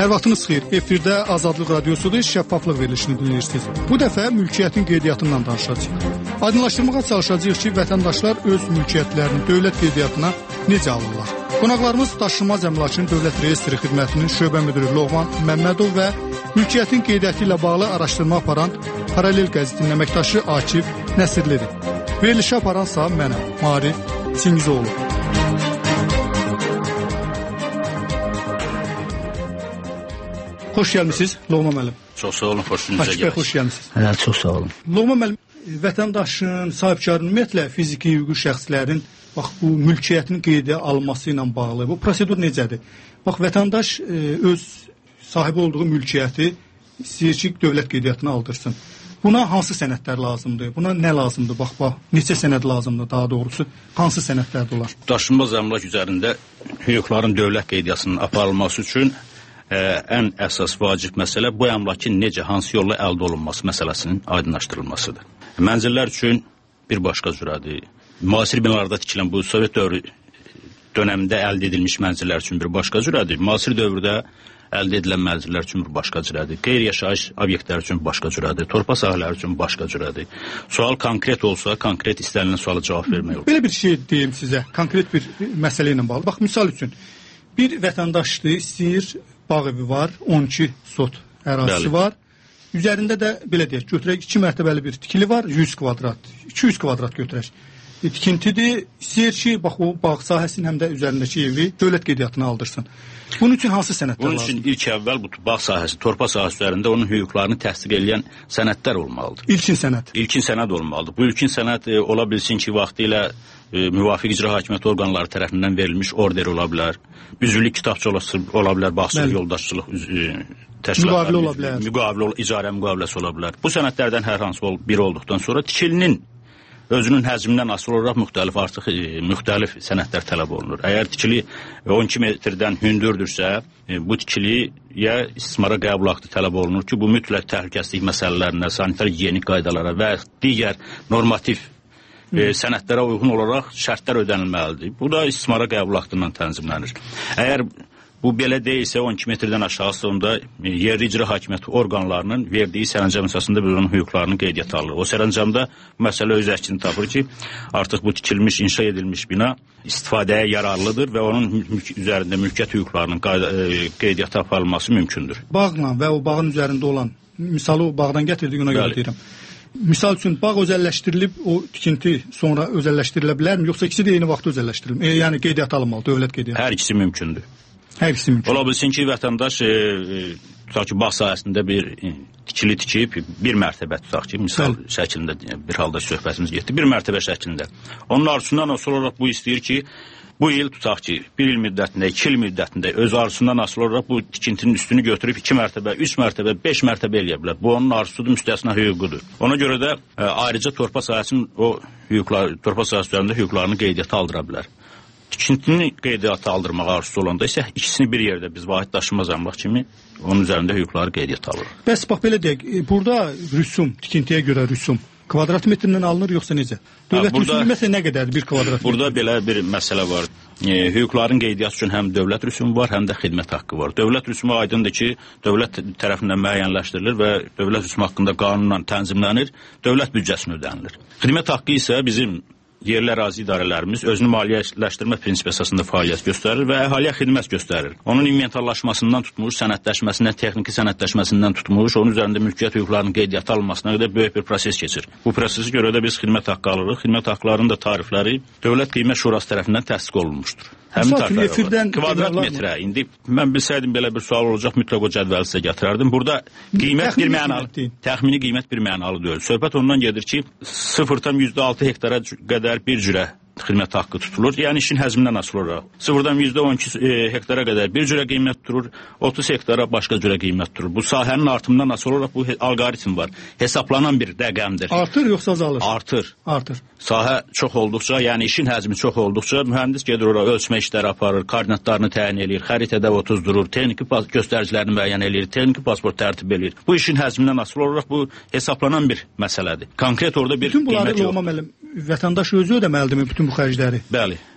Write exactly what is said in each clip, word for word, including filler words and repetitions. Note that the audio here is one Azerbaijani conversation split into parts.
Hər vaxtınız xeyir. Efirdə Azadlıq Radiosudur, şəffaflıq verilişini dinləyirsiniz. Bu dəfə mülkiyyətin qeydiyyatından danışacağıq. Aydınlaşdırmağa çalışacağıq ki, vətəndaşlar öz mülkiyyətlərini dövlət qeydiyyatına necə alırlar? Qonaqlarımız Daşınmaz Əmlakın Dövlət Reyestri Xidmətinin şöbə müdiri Loğman Məmmədov və mülkiyyətin qeydiyyatı ilə bağlı araşdırma aparan Paralel qəzetinin əməkdaşı Akif Nəsirlidir. Verilişi aparansa mənəm, Marif Singizoğlu. Xoş gəlmisiniz, Loğman müəllim. Çox sağ olun, xoşunuza gəldiniz. Xoş gəlmisiniz. Hə, çox sağ olun. Loğman müəllim, vətəndaşın, sahibkarın, ümumiyyətlə fiziki hüquqi şəxslərin bax bu mülkiyyətinin qeydə alınması ilə bağlı bu prosedur necədir? Bax vətəndaş e, öz sahibi olduğu mülkiyyəti istəyir ki, dövlət qeydiyyatına aldırsın. Buna hansı sənədlər lazımdır? Buna nə lazımdır? Bax, bax, neçə sənəd lazımdır daha doğrusu? Hansı sənədlər olar? Daşınmaz əmlak üzərində hüquqların dövlət qeydiyyatının aparılması üçün ə, ən əsas vacib məsələ bu əmlakın necə, hansı yolla əldə olunması məsələsinin aydınlaşdırılmasıdır. Mənzillər üçün bir başqa cürədir. Müasir binalarda tikilən bu Sovet dövrü dönəmində əldə edilmiş mənzillər üçün bir başqa cürədir. Müasir dövrdə əldə edilən mənzillər üçün bir başqa cürədir. Qeyri-yaşayış obyektlər üçün başqa cürədir. Torpa sahələri üçün başqa cürədir. Sual konkret olsa, konkret istənilən suala cavab vermək olur. Belə bir şey deyim sizə, konkret bir məsələ ilə bağlı. Bax, misal üçün, bir vətəndaşdır, istəyir, bağ evi var, on iki sot ərazisi Bəli. var. Üzərində də, belə deyək, götürək, iki mərtəbəli bir tikili var, yüz kvadrat, iki yüz kvadrat götürək. Tikintidir, istəyir ki, bax o bağ sahəsinin həm də üzərindəki evi dövlət qeydiyyatına aldırsın. Bunun üçün hansı sənədlər lazımdır? Bunun üçün ilk əvvəl bu bağ sahəsi, torpa sahəsi üzərində onun hüquqlarını təsdiq edən sənədlər olmalıdır. İlkin sənəd. İlkin sənəd olmalıdır. Bu ilkin sənəd e, ola bilsin ki, vaxtilə e, müvafiq icra hakimiyyəti orqanları tərəfindən verilmiş order ola bilər, üzvlük kitabça ola bilər, bağçılıq, yoldaşçılıq e, təşkilatları, müqavilə ola bilər. Müqavilə, icarə müqaviləsi ola bilər. Bu sənədlərdən hər hansı ol, biri olduqdan sonra tikilinin özünün həcmindən asılı olaraq müxtəlif artıq e, müxtəlif sənədlər tələb olunur. Əgər tikili on iki metrdən hündürdürsə, e, bu tikiliyə istismara qəbul aktı tələb olunur ki, bu mütləq təhlükəsizlik məsələlərinə, sanitar gigiyenik qaydalara və digər normativ e, sənədlərə uyğun olaraq şərtlər ödənilməlidir. Bu da istismara qəbul aktından tənzimlənir. Əgər bu belə deyilsə, on iki metrdən aşağısı onda yerli icra hakimiyyəti orqanlarının verdiyi sərəncam əsasında biz onun hüquqlarını qeydiyyata alırıq. O sərəncamda məsələ öz əksini tapır ki, artıq bu tikilmiş, inşa edilmiş bina istifadəyə yararlıdır və onun mülk üzərində mülkiyyət hüquqlarının qeydiyyata aparılması mümkündür. Bağla və o bağın üzərində olan, misalı o bağdan gətirdik, ona görə deyirəm. Misal üçün, bağ özəlləşdirilib, o tikinti sonra özəlləşdirilə bilərmi, yoxsa ikisi də eyni vaxtda özəlləşdirilir? E, yəni qeydiyyata alınmalı, dövlət qeydiyyatı. Hər ikisi mümkündür. Hər ikisi mümkün. Ola bilsin ki, vətəndaş e, e, tutaq ki, bağ sahəsində bir e, tikili tikib, bir mərtəbə tutaq ki, misal Bəli. şəklində bir halda söhbətimiz getdi, bir mərtəbə şəklində. Onun arzusundan asılı olaraq bu istəyir ki, bu il tutaq ki, bir il müddətində, iki il müddətində öz arzusundan asılı olaraq bu tikintinin üstünü götürüb iki mərtəbə, üç mərtəbə, beş mərtəbə eləyə bilər. Bu onun arzusudur, müstəsna hüququdur. Ona görə də e, ayrıca torpa sahəsinin o hüquqlar, torpa sahəsi üzərində hüquqlarını qeydiyyata aldıra bilər. Tikintini qeydiyyata aldırmağa arzusu olanda isə ikisini bir yerdə biz vahid daşınmaz əmlak kimi onun üzərində hüquqları qeydiyyata alırıq. Bəs bax belə deyək, burada rüsum, tikintiyə görə rüsum kvadrat metrindən alınır yoxsa necə? Dövlət rüsumu məsələn nə qədərdir bir kvadrat metr? Burada belə bir məsələ var. E, hüquqların qeydiyyatı üçün həm dövlət rüsumu var, həm də xidmət haqqı var. Dövlət rüsumu aydındır ki, dövlət tərəfindən müəyyənləşdirilir və dövlət rüsumu haqqında qanunla tənzimlənir, dövlət büdcəsinə ödənilir. Xidmət haqqı isə bizim yerli ərazi idarələrimiz özünü maliyyələşdirmə prinsipi əsasında fəaliyyət göstərir və əhaliyə xidmət göstərir. Onun inventarlaşmasından tutmuş, sənədləşməsindən, texniki sənədləşməsindən tutmuş, onun üzərində mülkiyyət hüquqlarının qeydiyyata alınmasına qədər böyük bir proses keçir. Bu prosesi görə də biz xidmət haqqı alırıq. Xidmət haqqlarının da tarifləri Dövlət Qiymət Şurası tərəfindən təsdiq olunmuşdur. Həmin tariflər kvadrat metrə. İndi mən bilsəydim belə bir sual olacaq, mütləq o cədvəli sizə gətirərdim. Burada qiymət bir mənalı, təxmini qiymət bir mənalı deyil. Söhbət ondan gedir ki, sıfırdan yüzdə altı hektara qədər bir cürə xidmət haqqı tutulur. Yəni işin həzmindən asılı olaraq. sıfırdan yüzdə on iki e, hektara qədər bir cürə qiymət tutulur, otuz hektara başqa cürə qiymət tutulur. Bu sahənin artımından asılı olaraq bu alqoritm var. Hesaplanan bir rəqəmdir. Artır yoxsa azalır? Artır. Artır. Sahə çox olduqca, yəni işin həzmi çox olduqca mühəndis gedir ora ölçmə işləri aparır, koordinatlarını təyin eləyir, xəritədə otuzdurur, texniki göstəricilərini müəyyən eləyir, texniki pasport tərtib eləyir. Bu işin həzmindən asılı olaraq bu hesaplanan bir məsələdir. Konkret orada bir bütün bunları Loğman müəllim, vətəndaş özü ödəməlidirmi bütün bu xərcləri? Bəli.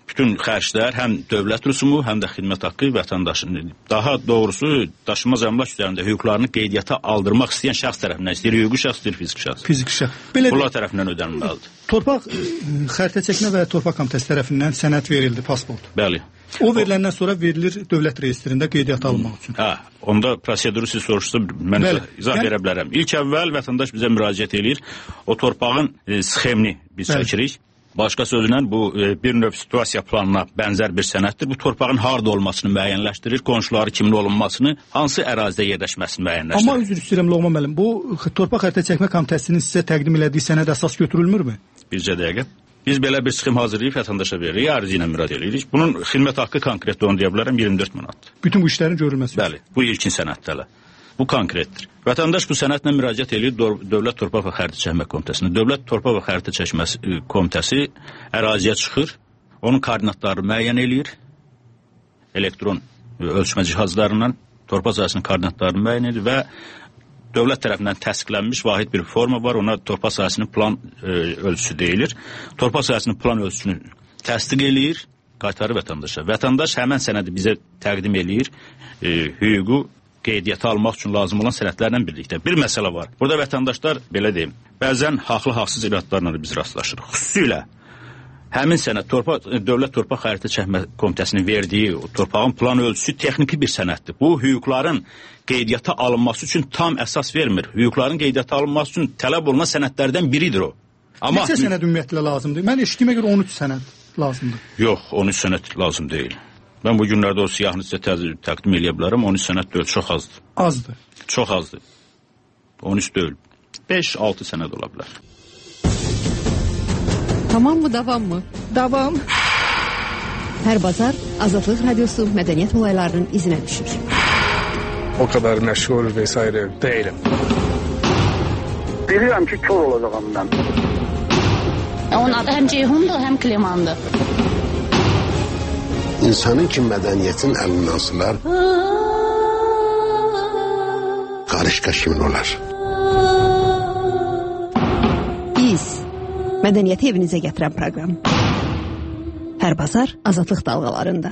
bütün xərclər həm dövlət rüsumu, həm də xidmət haqqı vətəndaşın, daha doğrusu daşınmaz əmlak üzərində hüquqlarını qeydiyyata aldırmaq istəyən şəxs tərəfindən, istəyir hüquqi şəxs, istəyir fiziki şəxs. Fiziki şəxs. Belə bunlar tərəfindən ödənilməlidir. Torpaq xəritə çəkmə və torpaq komitəsi tərəfindən sənəd verildi, pasport. Bəli. O veriləndən sonra verilir dövlət reyestrində qeydiyyata alınmaq üçün. Hə, onda proseduru siz soruşsa mən Bəli. izah yəni, verə bilərəm. İlk əvvəl vətəndaş bizə müraciət edir. O torpağın e, sxemini biz Bəli. çəkirik. Başqa sözlə bu e, bir növ situasiya planına bənzər bir sənəddir. Bu torpağın harda olmasını müəyyənləşdirir, qonşuları kimin olunmasını, hansı ərazidə yerləşməsini müəyyənləşdirir. Amma üzr istəyirəm Loğman müəllim, bu torpaq xəritə çəkmə komitəsinin sizə təqdim elədiyi sənəd əsas götürülmürmü? Bircə dəqiqə. Biz belə bir sxem hazırlayıb vətəndaşa veririk, arizə ilə müraciət edirik. Bunun xidmət haqqı konkret onu deyə bilərəm iyirmi dörd manatdır. Bütün bu işlərin görülməsi. Bəli, bu ilkin sənəddir. Bu konkretdir. Vətəndaş bu sənədlə müraciət edir Dövlət Torpaq və Xəritə Çəkmə Komitəsinə. Dövlət Torpaq və Xəritə Çəkmə Komitəsi əraziyə çıxır, onun koordinatlarını müəyyən eləyir, elektron ölçmə cihazlarından torpaq sahəsinin koordinatlarını müəyyən edir və dövlət tərəfindən təsdiqlənmiş vahid bir forma var, ona torpaq sahəsinin plan e, ölçüsü deyilir. Torpaq sahəsinin plan ölçüsünü təsdiq eləyir, qaytarır vətəndaşa. Vətəndaş həmən sənədi bizə təqdim eləyir, e, hüququ qeydiyyata almaq üçün lazım olan sənədlərlə birlikdə. Bir məsələ var. Burada vətəndaşlar, belə deyim, bəzən haqlı-haqsız iradlarla biz rastlaşırıq. Xüsusilə həmin sənəd torpaq, Dövlət Torpaq Xəritə Çəkmə Komitəsinin verdiyi torpağın plan ölçüsü texniki bir sənəddir. Bu, hüquqların qeydiyyata alınması üçün tam əsas vermir. Hüquqların qeydiyyata alınması üçün tələb olunan sənədlərdən biridir o. Amma neçə sənəd ümumiyyətlə lazımdır? Mən eşitdiyimə görə on üç sənəd lazımdır. Yox, on üç sənəd lazım deyil. Mən bu günlərdə o siyahını sizə təqdim edə bilərəm. on üç sənəd deyil, çox azdır. Azdır. Çox azdır. on üç deyil. beş altı sənəd ola bilər. Tamam mı, davam mı? Davam. Hər bazar Azadlıq Radiosu mədəniyyət olaylarının izinə düşür. O kadar məşğul vesaire değilim. Bilirəm ki, kör olacağım mən. Onun adı həm Ceyhundur, həm Klimandır. İnsanın ki mədəniyyətin əlindən sılar, qarışqa kimin olar? Biz mədəniyyəti evinizə gətirən proqram. Hər bazar Azadlıq dalğalarında.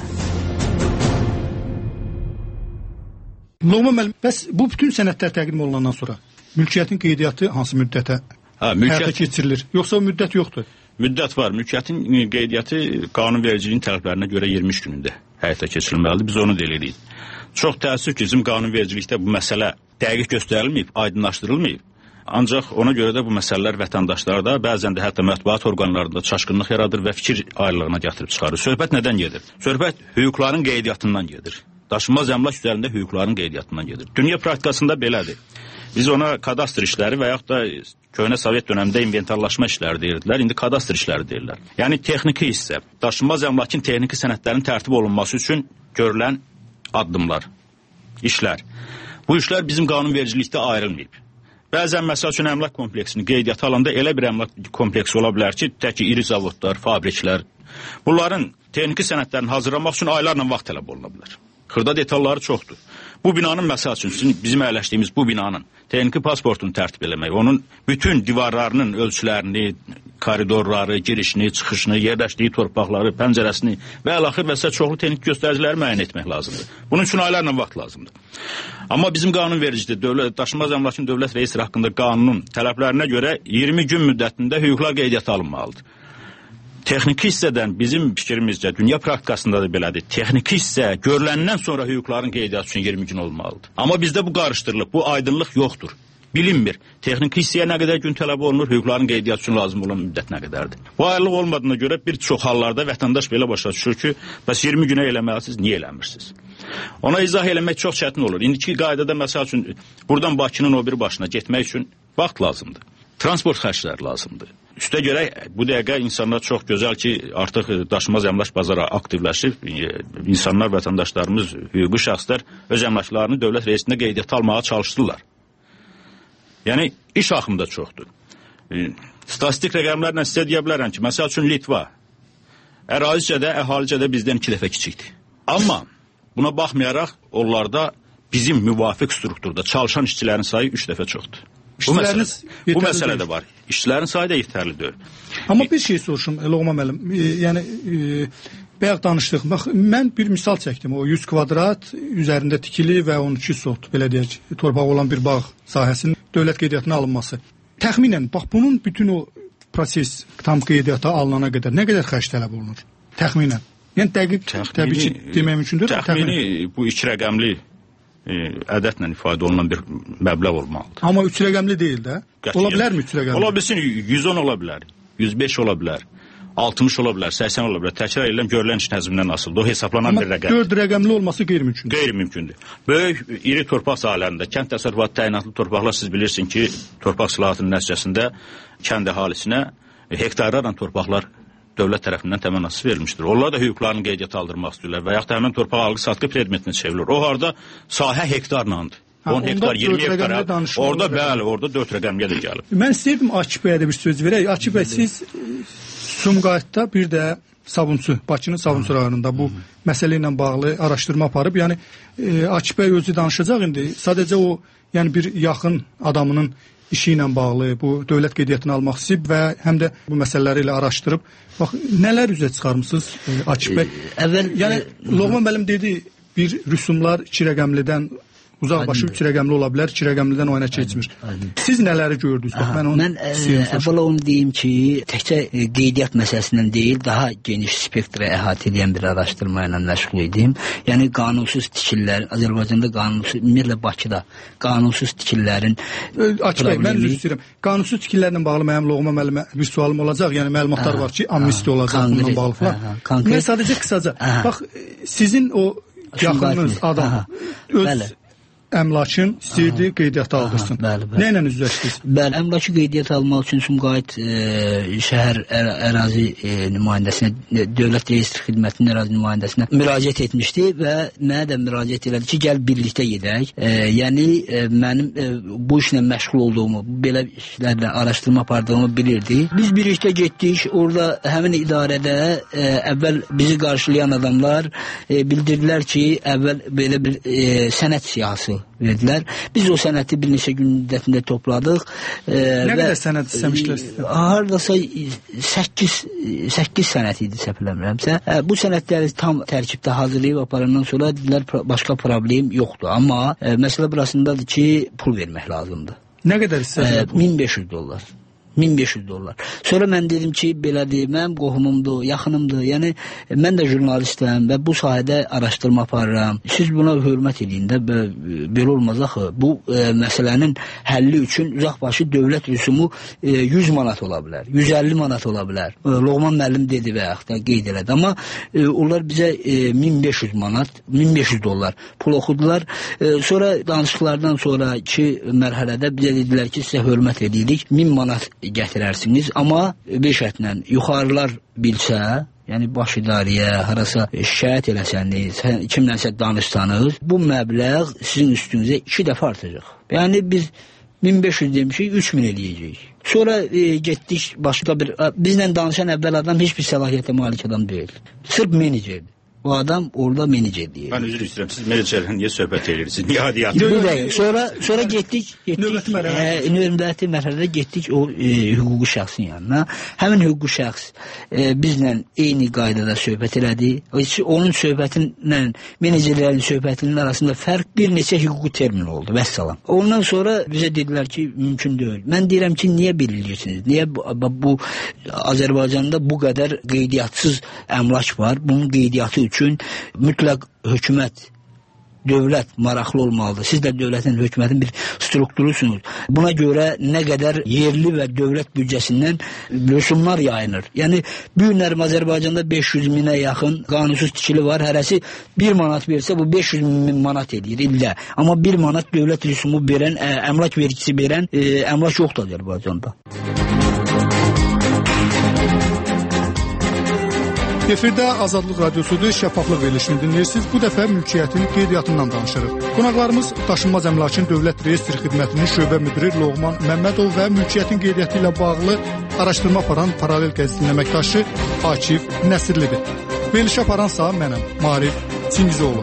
Loğman müəllim, bəs bu bütün sənədlər təqdim olunandan sonra mülkiyyətin qeydiyyatı hansı müddətə ha, mülkiyyət... həyata keçirilir? Yoxsa o müddət yoxdur? Müddət var. Mülkiyyətin qeydiyyatı qanunvericiliyin tələblərinə görə iyirmi üç günündə həyata keçirilməlidir. Biz onu da eləyirik. Çox təəssüf ki, bizim qanunvericilikdə bu məsələ dəqiq göstərilməyib, aydınlaşdırılmayıb. Ancaq ona görə də bu məsələlər vətəndaşlarda, bəzən də hətta mətbuat orqanlarında çaşqınlıq yaradır və fikir ayrılığına gətirib çıxarır. Söhbət nədən gedir? Söhbət hüquqların qeydiyyatından gedir. Daşınmaz əmlak üzərində hüquqların qeydiyyatından gedir. Dünya praktikasında belədir. Biz ona kadastr işləri və yaxud da köhnə Sovet dönəmində inventarlaşma işləri deyirdilər, indi kadastr işləri deyirlər. Yəni texniki hissə, daşınmaz əmlakın texniki sənədlərin tərtib olunması üçün görülən addımlar, işlər. Bu işlər bizim qanunvericilikdə ayrılmayıb. Bəzən məsəl üçün əmlak kompleksini qeydiyyata alanda elə bir əmlak kompleksi ola bilər ki, tək iri zavodlar, fabriklər. Bunların texniki sənədlərini hazırlamaq üçün aylarla vaxt tələb oluna bilər. Xırda detalları çoxdur. Bu binanın məsəl üçün bizim əyləşdiyimiz bu binanın texniki pasportunu tərtib eləmək, onun bütün divarlarının ölçülərini, koridorları, girişini, çıxışını, yerləşdiyi torpaqları, pəncərəsini və əlaxır və s. çoxlu texniki göstəriciləri müəyyən etmək lazımdır. Bunun üçün aylarla vaxt lazımdır. Amma bizim qanunvericidə dövlət, daşınmaz əmlakın dövlət reyestri haqqında qanunun tələblərinə görə iyirmi gün müddətində hüquqlar qeydiyyata alınmalıdır. Texniki hissədən bizim fikrimizcə dünya praktikasında da belədir. Texniki hissə görüləndən sonra hüquqların qeydiyyatı üçün iyirmi gün olmalıdır. Amma bizdə bu qarışdırılıb, bu aydınlıq yoxdur. Bilinmir. Texniki hissəyə nə qədər gün tələb olunur, hüquqların qeydiyyatı üçün lazım olan müddət nə qədərdir. Bu ayrılıq olmadığına görə bir çox hallarda vətəndaş belə başa düşür ki, bəs iyirmi günə eləməlisiniz, niyə eləmirsiniz? Ona izah eləmək çox çətin olur. İndiki qaydada məsəl üçün buradan Bakının o bir başına getmək üçün vaxt lazımdır. Transport xərcləri lazımdır. Üstə görə bu dəqiqə insanlar çox gözəl ki, artıq daşınmaz əmlak bazara aktivləşib, insanlar, vətəndaşlarımız, hüquqi şəxslər öz əmlaklarını dövlət reyestrində qeydiyyata almağa çalışdırırlar. Yəni, iş axımı da çoxdur. Statistik rəqəmlərlə sizə deyə bilərəm ki, məsəl üçün Litva, ərazicə də, əhalicə də bizdən iki dəfə kiçikdir. Amma buna baxmayaraq, onlarda bizim müvafiq strukturda çalışan işçilərin sayı üç dəfə çoxdur. Bu məsələ, bu məsələ də var. İşçilərin sayı da yetərli deyil. Amma bir şey soruşum, Loğman müəllim. E, yəni, e, Bayaq danışdıq. Bax, mən bir misal çəkdim. O yüz kvadrat üzərində tikili və on iki sot, belə deyək, torpaq olan bir bağ sahəsinin dövlət qeydiyyatına alınması. Təxminən, bax, bunun bütün o proses tam qeydiyyata alınana qədər nə qədər xərc tələb olunur? Təxminən. Yəni dəqiq təxmini, təbii ki, demək mümkündür. Təxmini, təxmini bu iki rəqəmli e, ədədlə ifadə olunan bir məbləğ olmalıdır. Amma üç rəqəmli deyil də. Qətiyyən. Ola bilərmi üç rəqəmli? Ola bilsin, yüz on ola bilər, yüz beş ola bilər, altmış ola bilər, səksən ola bilər. Təkrar edirəm, görülən iş nəzmindən asılıdır. O hesablanan amma bir rəqəm. Amma dörd rəqəmli olması qeyri-mümkündür. Qeyri-mümkündür. Böyük, iri torpaq sahələrində, kənd təsərrüfatı təyinatlı torpaqlar, siz bilirsin ki, torpaq sılahatının nəticəsində kənd əhalisinə hektarlarla torpaqlar dövlət tərəfindən təminatı verilmişdir. Onlar da hüquqlarını qeydiyyata aldırmaq istəyirlər və yaxud da həmin torpaq alqı-satqı predmetinə çevrilir. O harda sahə hektarlandır. on hektar, iyirmi hektar. Orada bəli, orada dörd rəqəmliyə də gəlib. Mən istəyirdim Akif bəyə də bir söz verək. Akif bəy, siz Sumqayıtda bir də Sabunçu, Bakının Sabunçu rayonunda bu məsələ ilə bağlı araşdırma aparıb. Yəni e, Akif bəy özü danışacaq indi. Sadəcə o, yəni bir yaxın adamının işi ilə bağlı bu dövlət qeydiyyatını almaq istəyib və həm də bu məsələləri ilə araşdırıb. Bax, nələr üzə çıxarmısınız e, Akif bəy? Əvvəl, yəni Loğman müəllim dedi, bir rüsumlar iki rəqəmlidən uzaq başı üç rəqəmli ola bilər, iki rəqəmlidən oyuna keçmir. Siz nələri gördünüz? Bax, mən onu mən əvvəla onu deyim ki, təkcə qeydiyyat məsələsindən deyil, daha geniş spektrə əhatə edən bir araşdırma ilə məşğul idim. Yəni qanunsuz tikililər, Azərbaycanda qanunsuz, ümumiyyətlə Bakıda qanunsuz tikililərin Akif bəy, mən üzr istəyirəm. Qanunsuz tikililərlə bağlı mənim Loğman müəllimə bir sualım olacaq. Yəni məlumatlar var ki, amnistiya olacaq bununla bağlı falan. Mən sadəcə qısaca, bax, sizin o yaxınınız adam öz əmlakın istəyirdi qeydiyyata aldırsın. Bəli, bəli. Nə ilə üzləşdiniz? Bəli, əmlakı qeydiyyata almaq üçün Sumqayıt e, şəhər ə, ərazi e, nümayəndəsinə, dövlət reyestr xidmətinin ərazi nümayəndəsinə müraciət etmişdi və mənə də müraciət elədi ki, gəl birlikdə gedək. E, yəni e, mənim e, bu işlə məşğul olduğumu, belə işlərlə araşdırma apardığımı bilirdi. Biz birlikdə getdik. Orada həmin idarədə e, əvvəl bizi qarşılayan adamlar e, bildirdilər ki, əvvəl belə bir e, sənəd siyahısı verdilər. Biz o sənəti bir neçə gün müddətində topladıq. E, nə qədər sənət istəmişlər? Hardasa səkkiz sənət idi, səpələmirəmsə. E, bu sənətləri tam tərkibdə hazırlayıb aparandan sonra dedilər, başqa problem yoxdur. Amma e, məsələ burasındadır ki, pul vermək lazımdır. Nə qədər istədilər? E, min beş yüz dollar. min beş yüz dollar. Sonra mən dedim ki, belədir, mənim qohumumdur, yaxınımdır. Yəni, mən də jurnalistəm və bu sahədə araşdırma aparıram. Siz buna hörmət edin də, belə olmaz axı. Bu e, məsələnin həlli üçün uzaqbaşı dövlət rüsumu e, yüz manat ola bilər, yüz əlli manat ola bilər. E, Loğman müəllim dedi və yaxud da qeyd elədi. Amma e, onlar bizə e, min beş yüz manat, min beş yüz dollar pul oxudular. E, sonra danışıqlardan sonraki mərhələdə bizə dedilər ki, sizə hörmət edirik, min manat gətirərsiniz, amma bir şərtlə yuxarılar bilsə, yəni baş idarəyə, harasa şikayət eləsəniz, kimlənsə danışsanız, bu məbləğ sizin üstünüzə iki dəfə artacaq. Yəni biz min beş yüz demişik, üç min eləyəcəyik. Sonra e, getdik başqa bir, bizlə danışan əvvəl adam heç bir səlahiyyətə malik adam deyil. Sırf menecerdir. O adam orada menecer deyir. Mən üzr istəyirəm, siz menecerlə niyə söhbət edirsiniz? Niyə adiyyatı? Bir dəqiqə, sonra, sonra getdik, getdik növbəti mərhələdə, növbəti mərhələdə getdik o e, hüquqi şəxsin yanına. Həmin hüquqi şəxs e, bizlə eyni qaydada söhbət elədi. Onun söhbətinlə menecerlərin söhbətinin arasında fərq bir neçə hüquqi termin oldu. Vəssalam. Ondan sonra bizə dedilər ki, mümkün deyil. Mən deyirəm ki, niyə belirləyirsiniz? Niyə bu, bu Azərbaycanda bu qədər qeydiyatsız əmlak var? Bunun qeydiyyatı üçün mütləq hökumət, dövlət maraqlı olmalıdır. Siz də dövlətin, hökumətin bir strukturusunuz. Buna görə nə qədər yerli və dövlət büdcəsindən rüsumlar yayınır. Yəni, bu günlərim Azərbaycanda beş yüz minə yaxın qanunsuz tikili var. Hərəsi bir manat versə, bu beş yüz min manat edir ildə. Amma bir manat dövlət rüsumu verən, ə, əmlak vergisi verən ə, əmlak yoxdur Azərbaycanda. Efirdə Azadlıq Radiosudur, şəffaflıq verilişini dinləyirsiniz. Bu dəfə mülkiyyətin qeydiyyatından danışırıq. Qonaqlarımız daşınmaz əmlakın dövlət reyestr xidmətinin şöbə müdiri Loğman Məmmədov və mülkiyyətin qeydiyyatı ilə bağlı araşdırma aparan paralel qəzetinin əməkdaşı Akif Nəsirlidir. Verilişi aparansa mənəm, Marif Çingizoğlu.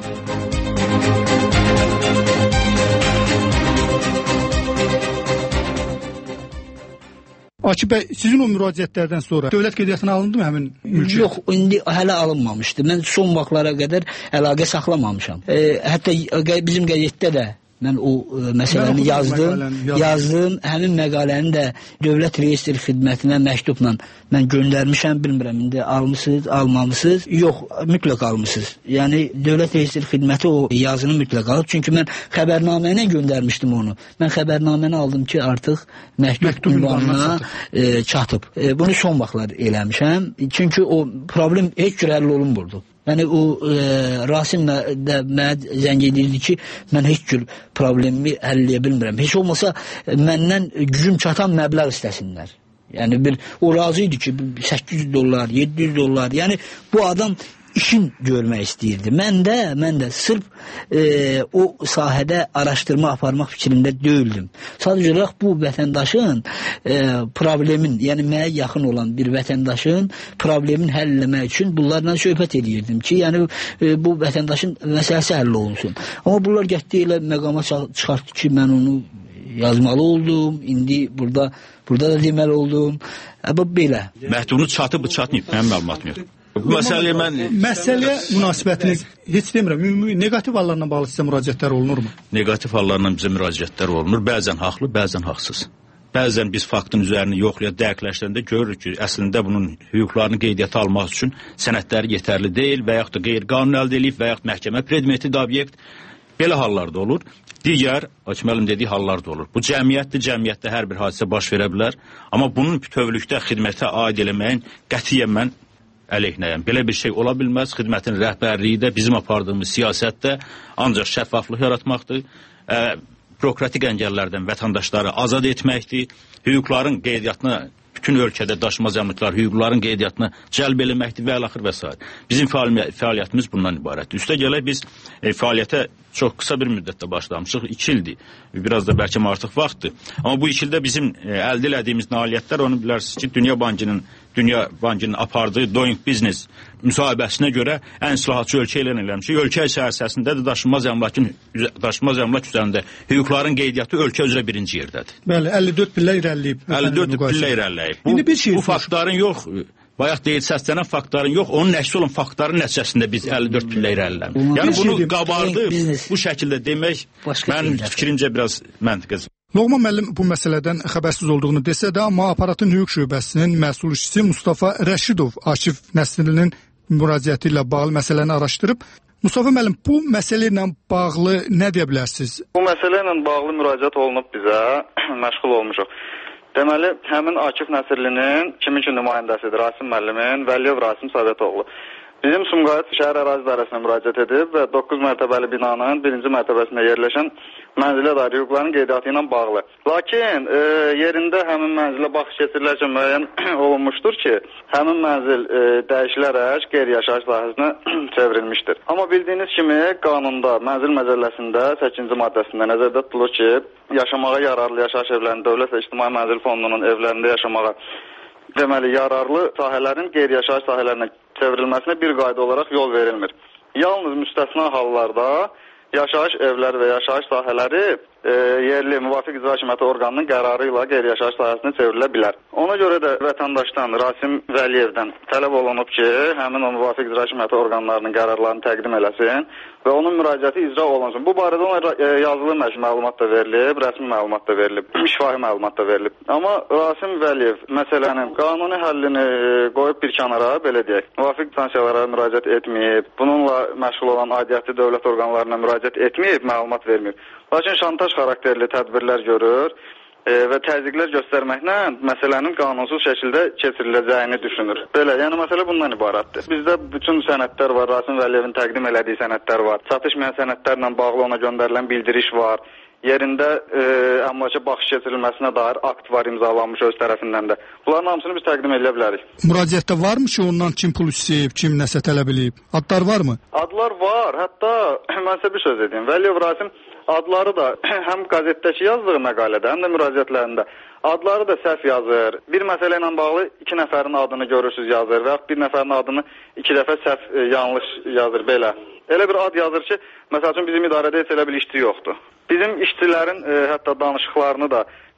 Akif bəy, sizin o müraciətlərdən sonra dövlət qeydiyyatına alındı mı həmin mülkiyyət? Yox, indi hələ alınmamışdı. Mən son vaxtlara qədər əlaqə saxlamamışam. E, hətta bizim qəzetdə də mən o e, məsələni yazdım, məqaləni, yazdım. Həmin məqaləni də Dövlət Reyestr Xidmətinə məktubla mən göndərmişəm, bilmirəm indi almısınız, almamısınız? Yox, mütləq almısınız. Yəni Dövlət Reyestr Xidməti o yazını mütləq alıb, çünki mən xəbərnamə ilə göndərmişdim onu. Mən xəbərnaməni aldım ki, artıq məktub ünvanına e, çatıb. E, bunu son vaxtlar eləmişəm, çünki o problem heç cür həll olunmurdu. Yəni o e, Rasim də mənə zəng edirdi ki, mən heç cür problemi həll edə bilmirəm. Heç olmasa e, məndən gücüm çatan məbləğ istəsinlər. Yəni bir o razı idi ki, səkkiz yüz dollar, yeddi yüz dollar. Yəni bu adam işin görmək istəyirdi. Mən də, mən də sırf e, o sahədə araşdırma aparmaq fikrində deyildim. Sadəcə olaraq bu vətəndaşın e, problemin, yəni mənə yaxın olan bir vətəndaşın problemin həll etmək üçün bunlarla söhbət edirdim ki, yəni e, bu vətəndaşın məsələsi həll olunsun. Amma bunlar getdi elə məqama çıxartdı ki, mən onu yazmalı oldum. İndi burada burada da deməli oldum. Əbə belə. Məktubunu çatıb, çatmayıb, mənim məlumatım yox. Bu məsələyə mən... Məsələyə münasibətiniz, heç demirəm, ümumi negativ hallarla bağlı sizə müraciətlər olunurmu? Negativ hallarla bizə müraciətlər olunur. Bəzən haqlı, bəzən haqsız. Bəzən biz faktın üzərini yoxlayıb dəqiqləşdirəndə görürük ki, əslində bunun hüquqlarını qeydiyyata almaq üçün sənədləri yetərli deyil və yaxud da qeyri-qanuni əldə edilib və yaxud məhkəmə predmeti də obyekt. Belə hallarda olur. Digər, Akif müəllim dediyi hallar da olur. Bu cəmiyyətdir, cəmiyyətdə hər bir hadisə baş verə bilər. Amma bunun bütövlükdə xidmətə aid eləməyin qətiyyən mən əleyhinəyəm. Belə bir şey ola bilməz. Xidmətin rəhbərliyi də bizim apardığımız siyasətdə ancaq şəffaflıq yaratmaqdır. E, bürokratik əngəllərdən vətəndaşları azad etməkdir. Hüquqların qeydiyyatına, bütün ölkədə daşınmaz əmlaklar hüquqların qeydiyyatına cəlb eləməkdir və əlaxır və s. Bizim fəaliyyətimiz bundan ibarətdir. Üstə gələk biz e, fəaliyyətə çox qısa bir müddətdə başlamışıq. İki ildir. Biraz da bəlkə artıq vaxtdır. Amma bu iki ildə bizim e, əldə elədiyimiz nailiyyətlər, onu bilərsiniz ki, Dünya Bankının Dünya Bankının apardığı Doing Business müsahibəsinə görə ən islahatçı ölkə elan eləmişik. Ölkə içərisində də daşınmaz əmlakın daşınmaz əmlak üzərində hüquqların qeydiyyatı ölkə üzrə birinci yerdədir. Bəli, əlli dörd pillə irəliləyib. əlli dörd pillə irəliləyib. Bu, şey bu faktların yox, bayaq deyil səslənən faktların yox, onun nəşsi olan faktların nəticəsində biz əlli dörd pillə irəliləyib. Yəni bunu qabardıb bu şəkildə demək mənim fikrimcə biraz məntiqsiz. Loğman müəllim bu məsələdən xəbərsiz olduğunu desə də, amma aparatın hüquq şöbəsinin məsul işçisi Mustafa Rəşidov Akif Nəsrinin müraciəti ilə bağlı məsələni araşdırıb. Mustafa müəllim, bu məsələ ilə bağlı nə deyə bilərsiniz? Bu məsələ ilə bağlı müraciət olunub bizə, məşğul olmuşuq. Deməli, həmin Akif Nəsrlinin kimin ki nümayəndəsidir, Rasim müəllimin, Vəliyev Rasim Savetoğlu. Bizim Sumqayıt şəhər ərazi dairəsinə müraciət edib və doqquz mərtəbəli binanın birinci mərtəbəsində yerləşən mənzilə dair hüquqların qeydiyyatı ilə bağlı. Lakin e, yerində həmin mənzilə baxış keçirilərkən müəyyən olunmuşdur ki, həmin mənzil e, dəyişilərək qeyri-yaşayış sahəsinə çevrilmişdir. Amma bildiyiniz kimi qanunda, mənzil məcəlləsində səkkizinci maddəsində nəzərdə tutulur ki, yaşamağa yararlı yaşayış evlərinin Dövlət və İctimai Mənzil Fondunun evlərində yaşamağa deməli, yararlı sahələrin qeyri-yaşayış sahələrinə çevrilməsinə bir qayda olaraq yol verilmir. Yalnız müstəsna hallarda yaşayış evləri və yaşayış sahələri e, yerli müvafiq icra hakimiyyəti orqanının qərarı ilə qeyri-yaşayış sahəsinə çevrilə bilər. Ona görə də vətəndaşdan Rasim Vəliyevdən tələb olunub ki, həmin o müvafiq icra hakimiyyəti orqanlarının qərarlarını təqdim eləsin və onun müraciəti icra olunsun. Bu barədə ona e, yazılı məlumat da verilib, rəsmi məlumat da verilib, şifahi məlumat da verilib. Amma Rasim Vəliyev məsələnin qanuni həllini qoyub bir kənara, belə deyək, müvafiq instansiyalara müraciət etməyib, bununla məşğul olan aidiyyatlı dövlət orqanlarına müraciət etməyib, məlumat vermir. Lakin şantaj xarakterli tədbirlər görür e, və təzyiqlər göstərməklə məsələnin qanunsuz şəkildə keçiriləcəyini düşünür. Belə, yəni məsələ bundan ibarətdir. Bizdə bütün sənədlər var, Rasim Vəliyevin təqdim elədiyi sənədlər var, çatışmayan sənədlərlə bağlı ona göndərilən bildiriş var. Yerində e, əmlaka baxış keçirilməsinə dair akt var, imzalanmış öz tərəfindən də. Bunların hamısını biz təqdim edə bilərik. Müraciətdə varmı ki, ondan kim pul istəyib, kim nəsə tələb eləyib? Adlar varmı? Adlar var. Hətta mən sizə bir söz edeyim. Vəliyev Rasim adları da həm qəzetdəki yazdığı məqalədə, həm də müraciətlərində adları da səhv yazır. Bir məsələ ilə bağlı iki nəfərin adını görürsüz yazır və bir nəfərin adını iki dəfə səhv e, yanlış yazır belə. Elə bir ad yazır ki, məsəl üçün bizim idarədə heç elə bir işçi yoxdur. Bizim işçilərin e, hətta danışıqlarını da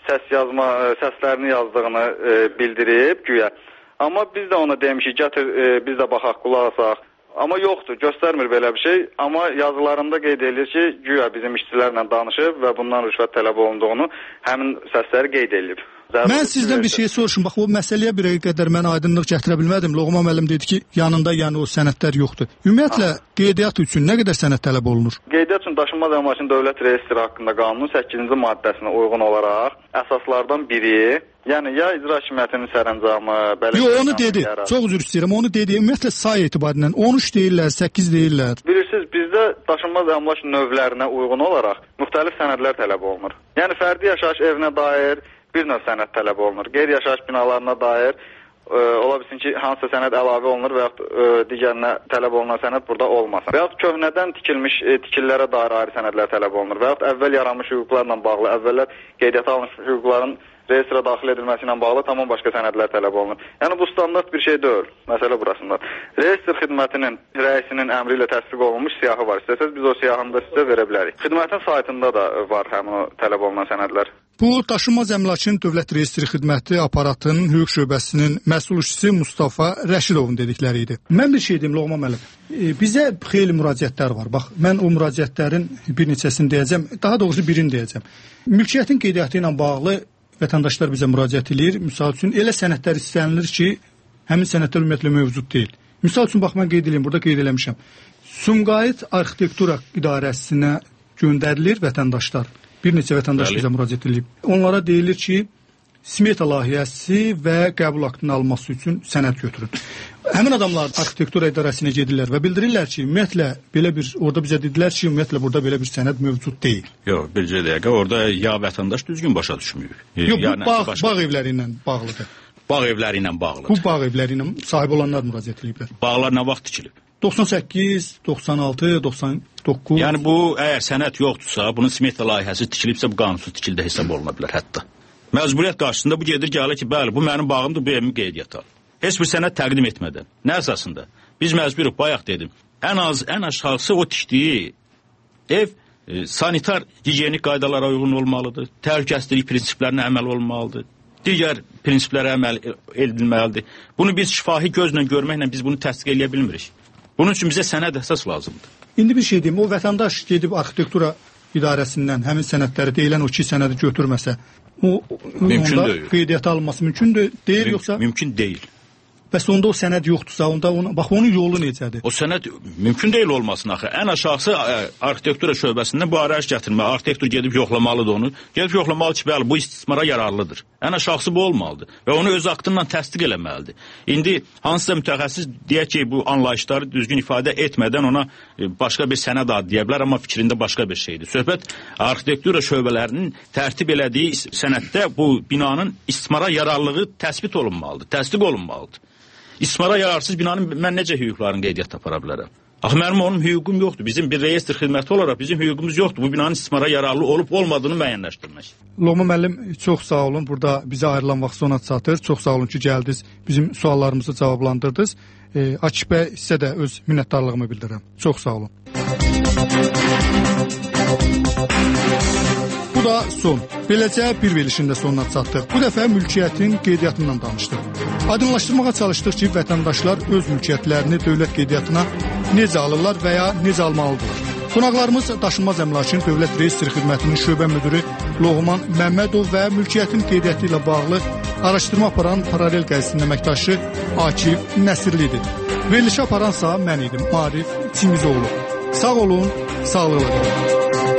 səs yazma, səslərini yazdığını e, bildirib güya. Amma biz də ona demişik, gətir e, biz də baxaq, qulaq asaq. Amma yoxdur, göstərmir belə bir şey. Amma yazılarında qeyd edir ki, güya bizim işçilərlə danışıb və bundan rüşvət tələb olunduğunu həmin səsləri qeyd edib. Mən sizdən bir şey soruşum. Bax, o məsələyə bir qədər mən aydınlıq gətirə bilmədim. Loğman müəllim dedi ki, yanında yəni o sənədlər yoxdur. Ümumiyyətlə, qeydiyyat üçün nə qədər sənəd tələb olunur? Qeydiyyat üçün daşınmaz əmlakın dövlət reyestri haqqında qanunun səkkizinci maddəsinə uyğun olaraq əsaslardan biri, yəni ya icra hakimiyyətinin sərəncamı, bələdiyyə... Yox, onu dedi. Yarar. Çox üzr istəyirəm. Onu dedi. Ümumiyyətlə, say etibarilə on üç deyirlər, səkkiz deyirlər. Bilirsiniz, bizdə daşınmaz əmlak növlərinə uyğun olaraq müxtəlif sənədlər tələb olunur. Yəni, fərdi yaşayış evinə dair bir növ sənəd tələb olunur. Qeyri-yaşayış binalarına dair e, ola bilsin ki, hansısa sənəd əlavə olunur və yaxud e, digərinə tələb olunan sənəd burada olmasın. Və yaxud köhnədən tikilmiş e, tikililərə dair ayrı sənədlər tələb olunur. Və yaxud əvvəl yaranmış hüquqlarla bağlı, əvvəllər qeydiyyata alınmış hüquqların reyestrə daxil edilməsi ilə bağlı tamam başqa sənədlər tələb olunur. Yəni, bu standart bir şey deyil. Məsələ burasında. Reyestr xidmətinin rəisinin əmri ilə təsdiq olunmuş siyahı var. İstəsəz biz o siyahını da sizə verə bilərik. Xidmətin saytında da var həmin o tələb olunan sənədlər. Bu, daşınmaz əmlakın dövlət reyestri xidməti aparatının hüquq şöbəsinin məsul işçisi Mustafa Rəşidovun dedikləri idi. Mən bir şey deyim, Loğman müəllim. E, bizə xeyli müraciətlər var. Bax, mən o müraciətlərin bir neçəsini deyəcəm, daha doğrusu birini deyəcəm. Mülkiyyətin qeydiyyatı ilə bağlı vətəndaşlar bizə müraciət edir. Misal üçün, elə sənədlər istənilir ki, həmin sənədlər ümumiyyətlə mövcud deyil. Misal üçün, bax, mən qeyd edeyim, burada qeyd eləmişəm. Sumqayıt Arxitektura İdarəsinə göndərilir vətəndaşlar. Bir neçə vətəndaş bizə müraciət edib. Onlara deyilir ki, smeta layihəsi və qəbul aktının alınması üçün sənəd götürün. Həmin adamlar arxitektura idarəsinə gedirlər və bildirirlər ki, ümumiyyətlə belə bir, orada bizə dedilər ki, ümumiyyətlə burada belə bir sənəd mövcud deyil. Yox, bircə dəqiqə, orada ya vətəndaş düzgün başa düşmür. Yox, bu yəni, bağ, başa... bağ evləri ilə bağlıdır. Bağ evləri ilə bağlıdır. Bu bağ evləri ilə sahib olanlar müraciət ediblər. Bağlar nə vaxt tikilib? doxsan səkkiz, doxsan altı, doxsan doqquz. Yəni bu, əgər sənəd yoxdursa, bunun smeta layihəsi tikilibsə, bu qanunsuz tikildə hesab oluna bilər hətta. Məcburiyyət qarşısında bu gedir, gəlir ki, bəli, bu mənim bağımdır, bu evimin qeydiyyatı al. Heç bir sənəd təqdim etmədən. Nə əsasında? Biz məcburuq, bayaq dedim, ən az, ən aşağısı o tikdiyi ev e, sanitar, gigiyenik qaydalara uyğun olmalıdır, təhlükəsizlik prinsiplərinə əməl olmalıdır, digər prinsiplərə əməl edilməlidir. Bunu biz şifahi gözlə görməklə biz bunu təsdiq edə bilmirik. Bunun üçün bizə sənəd əsas lazımdır. İndi bir şey deyim, o vətəndaş gedib arxitektura idarəsindən həmin sənədləri deyilən o iki sənədi götürməsə, o, mümkün onda deyil. Qeydiyyata alınması mümkün deyil, Müm yoxsa? Mümkün deyil. Bəs onda o sənəd yoxdursa, onda onu, bax onun yolu necədir? O sənəd mümkün deyil olmasın axı. Ən aşağısı ə, arxitektura şöbəsindən bu arayış gətirmə. Arxitektor gedib yoxlamalıdır onu. Gedib yoxlamalı ki, bəli, bu istismara yararlıdır. Ən aşağısı bu olmalıdır və onu öz aktından təsdiq eləməlidir. İndi hansısa mütəxəssis deyək ki, bu anlayışları düzgün ifadə etmədən ona e, başqa bir sənəd ad deyə bilər, amma fikrində başqa bir şeydir. Söhbət arxitektura şöbələrinin tərtib elədiyi sənəddə bu binanın istismara yararlılığı təsbit olunmalıdır, təsdiq olunmalıdır. İstismara yararsız binanın mən necə hüquqlarını qeydiyyata apara bilərəm? Axı mənim onun hüququm yoxdur. Bizim bir reyestr xidməti olaraq bizim hüququmuz yoxdur. Bu binanın istismara yararlı olub olmadığını müəyyənləşdirmək. Loğman müəllim, çox sağ olun. Burada bizə ayrılan vaxt sona çatır. Çox sağ olun ki, gəldiniz. Bizim suallarımızı cavablandırdınız. E, Akif bəy, sizə də öz minnətdarlığımı bildirirəm. Çox sağ olun. Bu da son. Beləcə bir verilişin də sonuna çatdıq. Bu dəfə mülkiyyətin qeydiyyatından danışdıq. Aydınlaşdırmağa çalışdıq ki, vətəndaşlar öz mülkiyyətlərini dövlət qeydiyyatına necə alırlar və ya necə almalıdırlar. Qonaqlarımız Daşınmaz Əmlakın Dövlət Reyestri Xidmətinin şöbə müdiri Loğman Məmmədov və mülkiyyətin qeydiyyatı ilə bağlı araşdırma aparan paralel qəzetinin əməkdaşı Akif Nəsirlidir. Verilişi aparansa mən idim, Arif Çimizoğlu. Sağ olun, sağlıqla qalın.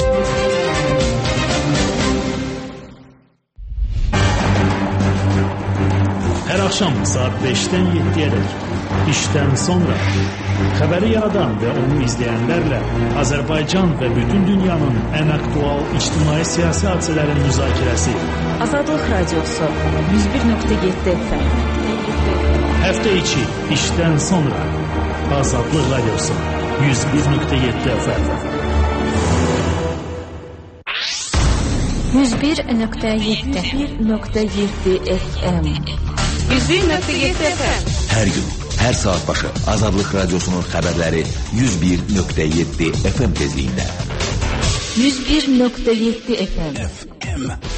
Hər axşam saat beşdən yeddiyədək işdən sonra xəbəri yaradan və onu izləyənlərlə Azərbaycan və bütün dünyanın ən aktual ictimai-siyasi hadisələrin müzakirəsi. Azadlıq Radiosu yüz bir nöqtə yeddi F M. Həftə içi işdən sonra Azadlıq Radiosu yüz bir nöqtə yeddi F M. yüz bir nöqtə yeddi F M. yüz bir nöqtə yeddi F M. Hər gün, hər saat başı Azadlıq Radiosunun xəbərləri yüz bir nöqtə yeddi F M tezliyində. yüz bir nöqtə yeddi F M. F M.